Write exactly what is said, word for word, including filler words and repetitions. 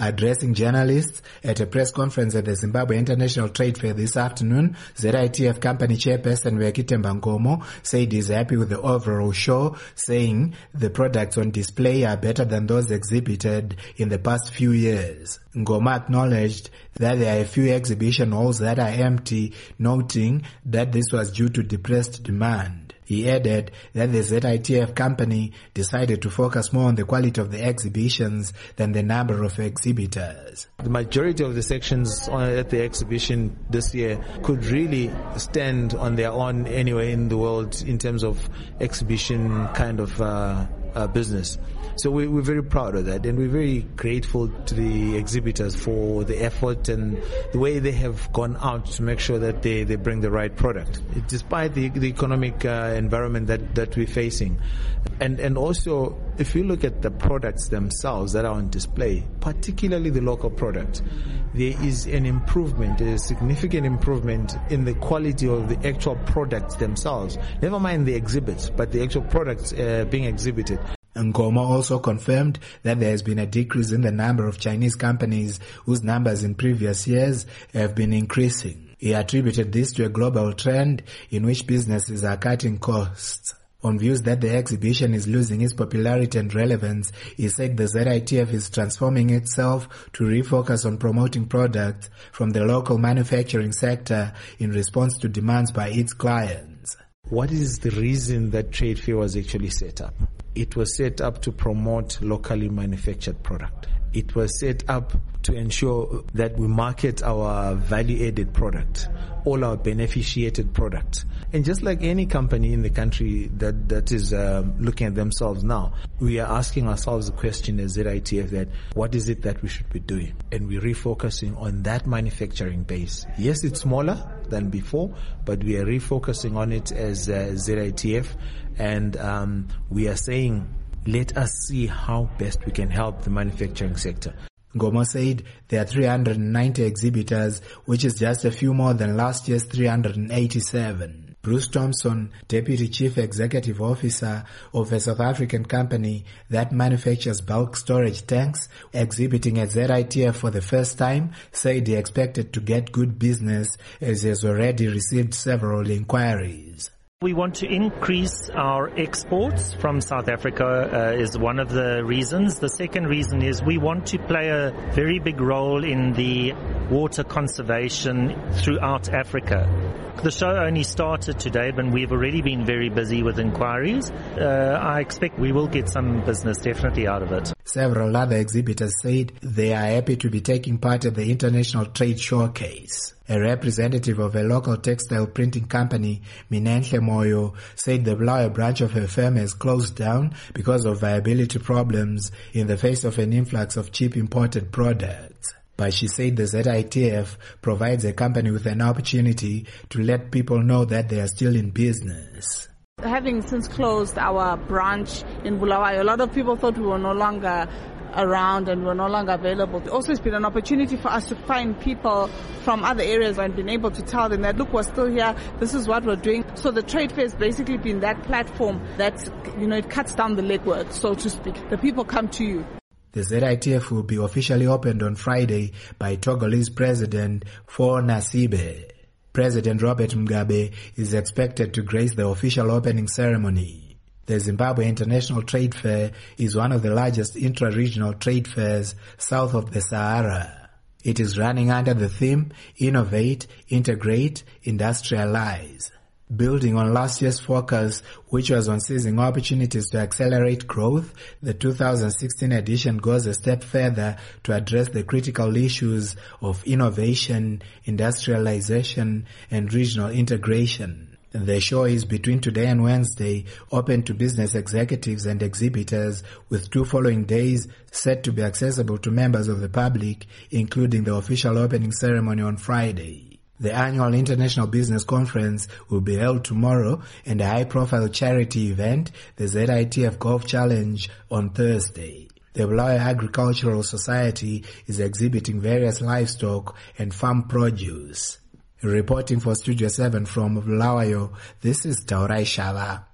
Addressing journalists at a press conference at the Zimbabwe International Trade Fair this afternoon, Z I T F company chairperson Vekitemba Ngomo said he's happy with the overall show, saying the products on display are better than those exhibited in the past few years. Ngomo acknowledged that there are a few exhibition halls that are empty, noting that this was due to depressed demand. He added that the Z I T F company decided to focus more on the quality of the exhibitions than the number of exhibitors. The majority of the sections at the exhibition this year could really stand on their own anywhere in the world in terms of exhibition kind of uh, uh, business. So we, we're very proud of that, and we're very grateful to the exhibitors for the effort and the way they have gone out to make sure that they, they bring the right product, despite the, the economic uh, environment that, that we're facing. And, and also, if you look at the products themselves that are on display, particularly the local product, there is an improvement, a significant improvement in the quality of the actual products themselves. Never mind the exhibits, but the actual products uh, being exhibited. Ngomo also confirmed that there has been a decrease in the number of Chinese companies whose numbers in previous years have been increasing. He attributed this to a global trend in which businesses are cutting costs. On views that the exhibition is losing its popularity and relevance, he said the Z I T F is transforming itself to refocus on promoting products from the local manufacturing sector in response to demands by its clients. What is the reason that trade fair was actually set up? It was set up to promote locally manufactured product. It was set up to ensure that we market our value-added product, all our beneficiated product. And just like any company in the country that, that is um, looking at themselves now, we are asking ourselves the question as Z I T F that what is it that we should be doing? And we're refocusing on that manufacturing base. Yes, it's smaller than before, but we are refocusing on it as uh, Z I T F, and um, we are saying, let us see how best we can help the manufacturing sector. Ngomo said there are three hundred ninety exhibitors, which is just a few more than last year's three hundred eighty-seven. Bruce Thompson, Deputy Chief Executive Officer of a South African company that manufactures bulk storage tanks, exhibiting at Z I T F for the first time, said he expected to get good business as he has already received several inquiries. We want to increase our exports from South Africa uh, is one of the reasons. The second reason is we want to play a very big role in the water conservation throughout Africa. The show only started today, but we've already been very busy with inquiries. Uh, I expect we will get some business definitely out of it. Several other exhibitors said they are happy to be taking part at the International Trade Showcase. A representative of a local textile printing company, Minenhle Moyo, said the Bulawayo branch of her firm has closed down because of viability problems in the face of an influx of cheap imported products. But she said the Z I T F provides a company with an opportunity to let people know that they are still in business. Having since closed our branch in Bulawayo, a lot of people thought we were no longer around and were no longer available. Also, it's been an opportunity for us to find people from other areas and been able to tell them that, look, we're still here, this is what we're doing. So the trade fair has basically been that platform that, you know, it cuts down the legwork, so to speak. The people come to you. The Z I T F will be officially opened on Friday by Togolese President Faure Gnassingbe. President Robert Mugabe is expected to grace the official opening ceremony. The Zimbabwe International Trade Fair is one of the largest intra-regional trade fairs south of the Sahara. It is running under the theme Innovate, Integrate, Industrialize. Building on last year's focus, which was on seizing opportunities to accelerate growth, the two thousand sixteen edition goes a step further to address the critical issues of innovation, industrialization, and regional integration. The show is between today and Wednesday, open to business executives and exhibitors, with two following days set to be accessible to members of the public, including the official opening ceremony on Friday. The annual International Business Conference will be held tomorrow, and a high-profile charity event, the Z I T F Golf Challenge, on Thursday. The Bulawayo Agricultural Society is exhibiting various livestock and farm produce. Reporting for Studio seven from Bulawayo, this is Taurai Shava.